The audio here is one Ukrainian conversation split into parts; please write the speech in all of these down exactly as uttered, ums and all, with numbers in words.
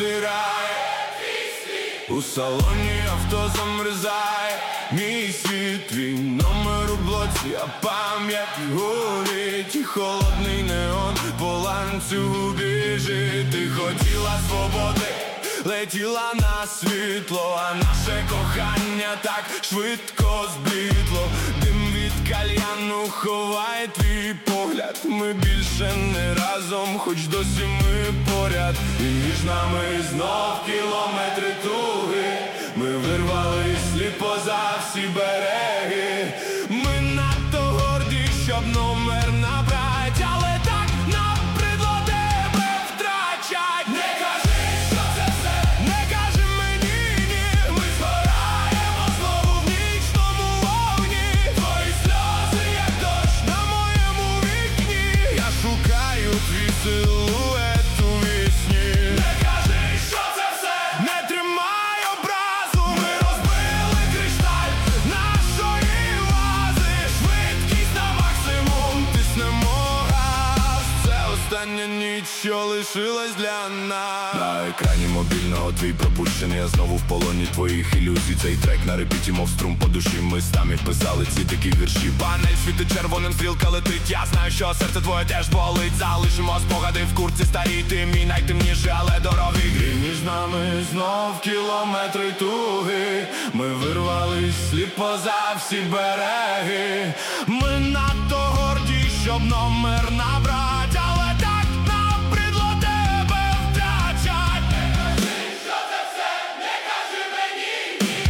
стирає у салоні авто замерзає. Мій світ, твій номер у блоці, а пам'ять горить. І холодний неон по ланцюгу біжить. Ти хотіла свободи, летіла на світло, а наше кохання так швидко зблідло. Дим від кальяну ховає твій погляд. Ми більше не разом, хоч досі ми поряд. І між нами знов кілометри туги. Ми вирвались сліпо за всі береги. Ми надто горді, щоб номер набрать, але так набридло тебе втрачать. Не кажи, що це все, не кажи мені ні. Ми згораємо знову в нічному вогні. Твої сльози, як дощ на моєму вікні. Я шукаю твій силует у вісні. Не кажи, що це все, не тримай образу. Ми розбили кришталь нашої вази. Швидкість на максимум, тиснемо газ. Це остання ніч, що лишилась для нас. На екрані мобільного твій пропущений, я знову в полоні твоїх ілюзій. Цей трек на репіті, мов струм по душі. Ми самі писали ці такі вірші. Панель світить червоним, стрілка летить. Я знаю, що серце твоє теж болить. Залишимо спогади в куртці старій. Ти мій найтемніший, але дорогий грім. Між нами знов кілометри туги. Ми вирвались сліпо за всі береги. Ми надто горді, щоб номер набрать, але так набридло тебе втрачать. Не кажи, що це все, не кажи мені ні.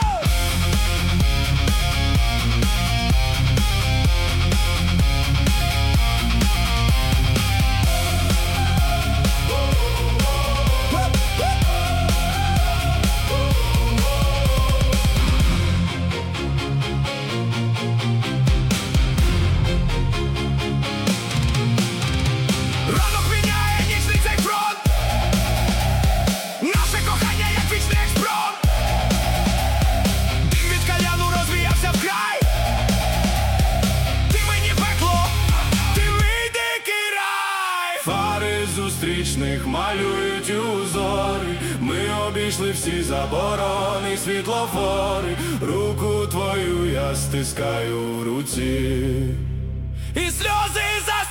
Ранок міняє нічний цей фронт. Наше кохання як вічний експромт. Дим від кальяну розвіявся вкрай. Ти мені пекло, ти мій дикий рай. Фари зустрічних малюють узори. Ми обійшли всі заборони, світлофори. Руку твою я стискаю в руці. І сльози за